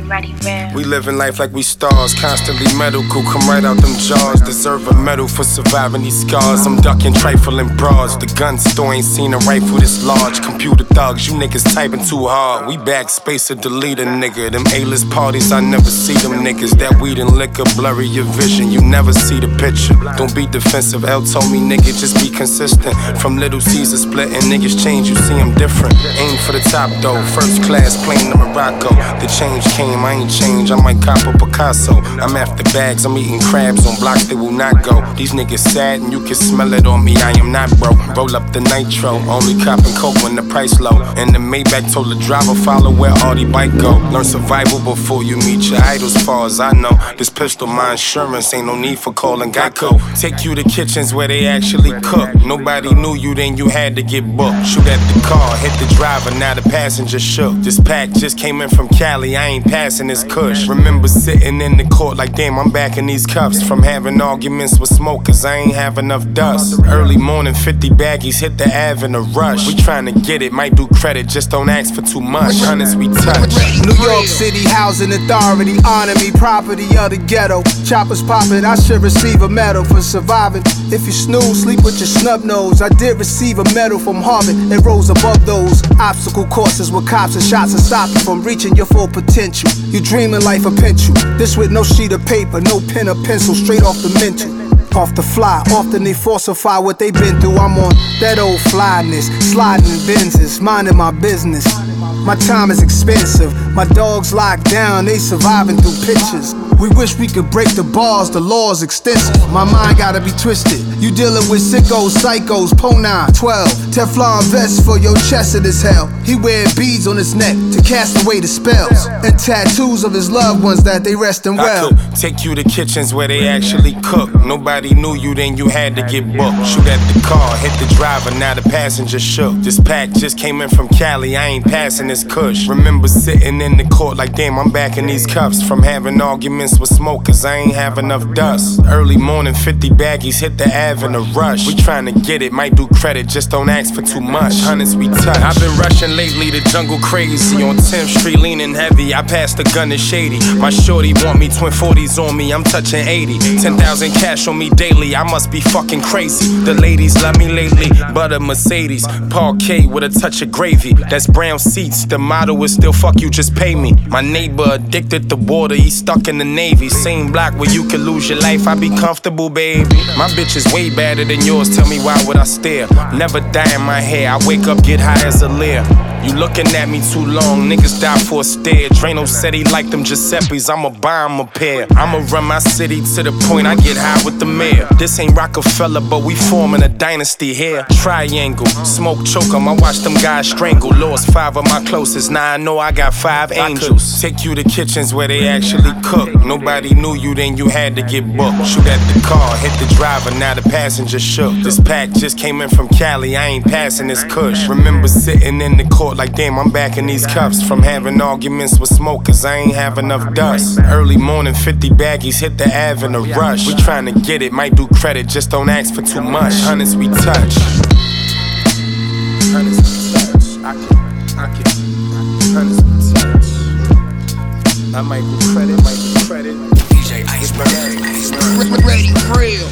ready, real. We living life like we stars, constantly medical, come right out them jaws. Deserve a medal for surviving these scars. I'm ducking trifling bras. The gun store ain't seen a rifle this large. Computer thugs, you niggas typing too hard. We backspace or delete a nigga. Them A-list parties, I never see them niggas. That weed and liquor blurry your vision. You never see the picture. Don't be defensive. L told me, nigga, just be consistent. From Little Caesar splitting, niggas change, you see them different. Aim for the top though, first class plane to Morocco. The change came, I ain't changed, I might cop a Picasso. I'm after bags, I'm eating crabs on blocks they will not go. These niggas sad and you can smell it on me, I am not broke. Roll up the nitro, only copping coke when the price low. And the Maybach told the driver, follow where all the bike go. Learn survival before you meet your idols, far as I know. This pistol, my insurance, ain't no need for calling Geico. Take you to kitchens where they actually cook. Nobody knew you, then you had to get booked. Shoot at the car, hit the driver, now the passenger shook. This pack just came in from Cali, I ain't passing this kush. Remember sitting in the court like damn, I'm back in these cuffs. From having arguments with smokers, I ain't have enough dust. Early morning, 50 baggies hit the Ave in a rush. We tryna get it, might do credit, just don't ask for too much. Honest, we touch. New York City Housing Authority, honor me, property of the ghetto. Choppers poppin', I should receive a medal for surviving. If you snooze, sleep with your snub nose. I did receive a medal from Harvard, it rose above those obstacle courses with cops and shots to stop you from reaching your full potential. You dreaming life a pencil, this with no sheet of paper, no pen or pencil, straight off the mental. Off the fly, often they falsify what they been through. I'm on that old flyness, sliding in Benzes, minding my business. My time is expensive, my dogs locked down, they surviving through pictures. We wish we could break the bars, the law's extensive. My mind gotta be twisted. You dealing with sickos, psychos, Ponine, 12. Teflon vest for your chest it is hell. He wearing beads on his neck to cast away the spells. And tattoos of his loved ones that they restin' well. I could take you to kitchens where they actually cook. Nobody knew you, then you had to get booked. Shoot at the car, hit the driver, now the passenger shook. This pack just came in from Cali, I ain't passing this kush. Remember sitting in the court like damn, I'm back in these cuffs. From having arguments with smokers, I ain't have enough dust. Early morning, 50 baggies hit the Ave in a rush. We tryna get it, might do credit, just don't ask for too much. Honest, we touch. I've been rushing lately, the jungle crazy. On 10th Street, leaning heavy, I passed the gun to Shady. My shorty want me, twin 40s on me, I'm touching 80. 10,000 cash on me daily, I must be fucking crazy. The ladies love me lately, butter Mercedes. Parquet with a touch of gravy, that's brown seats. The motto is still fuck you, just pay me. My neighbor addicted to water, he stuck in the Navy. Same block where you could lose your life, I be comfortable, baby. My bitch is way better than yours, tell me why would I stare? Never dye in my hair, I wake up, get high as a leer. You looking at me too long, niggas die for a stare. Drano said he liked them Giuseppe's, I'ma buy him a pair. I'ma run my city to the point I get high with the mayor. This ain't Rockefeller, but we forming a dynasty here. Triangle, smoke choke 'em, I watch them guys strangle. Lost 5 of my closest, now I know I got 5 angels. Take you to kitchens where they actually cook. Nobody knew you, then you had to get booked. Shoot at the car, hit the driver, now the passenger shook. This pack just came in from Cali, I ain't passing this kush. Remember sitting in the court like damn, I'm back in these cuffs. From having arguments with smokers, I ain't have enough dust. Early morning, 50 baggies hit the Ave in a rush. We tryna get it, might do credit, just don't ask for too much. Honest, we touch. Honest, we touch. I can. Honest, we touch. I might do credit, might do credit. DJ Iceberg. Ready, real.